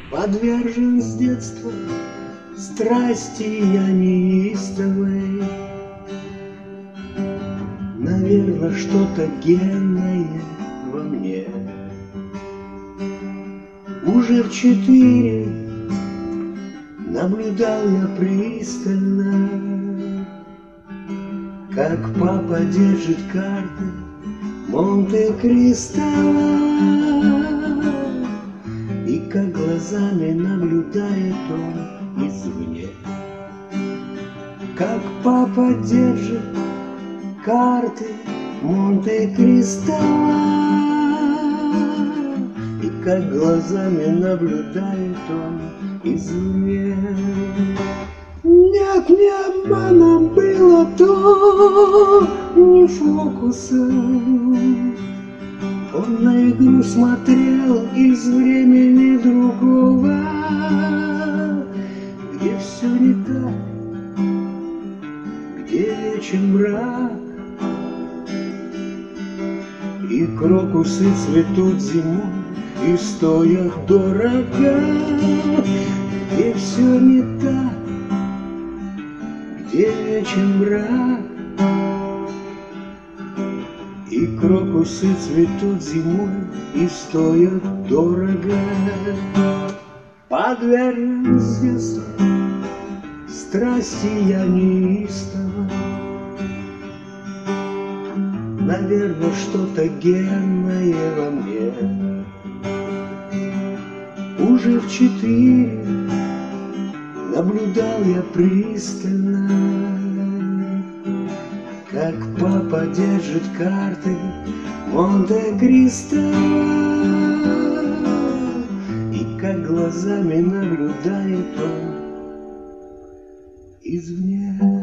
Подвержен с детства страсти я неистовой. Наверно, что-то генное во мне. Уже в 4 наблюдал я пристально, как папа держит карты Монте-Кристо, и как глазами наблюдает он извне, как папа держит карты Монте-Кристо, и как глазами наблюдает он извне. Нет, не обманом было то, не фокусом. Он на игру смотрел из времени другого, где все не так, где вечен мрак, и крокусы цветут зимой и стоят дорого, где все не так, где вечен мрак, и крокусы цветут зимой и стоят дорого. Подвержен с детства страсти я неистово. Наверно, что-то генное во мне. Уже в 4 наблюдал я пристально, как папа держит карты Монте-Кристо, и как глазами наблюдает он извне.